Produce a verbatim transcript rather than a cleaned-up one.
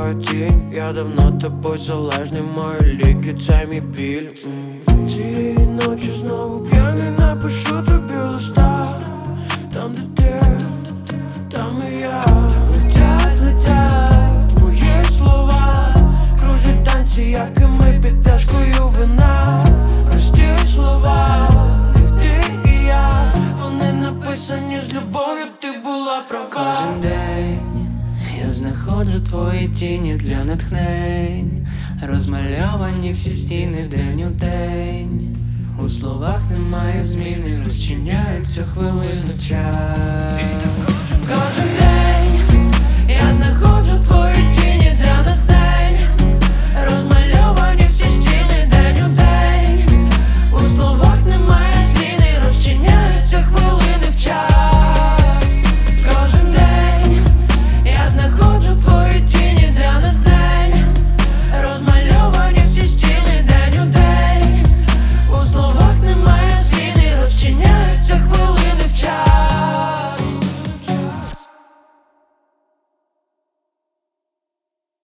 твоя тінь, я давно тобою залежний, мої ліки, це мій біль. Цієї ночі знову п'яний, напишу тобі листа. Там де ти, там і я. Летять, летять мої слова, кружать танці, як і ми під пляшкою вина. Прості слова, як ти і я, вони написані з любов'ю, ти була права. Кожен день я знаходжу твої тіні для натхнень, розмальовані всі стіни день у день. У словах немає зміни, розчиняють цю хвилину час.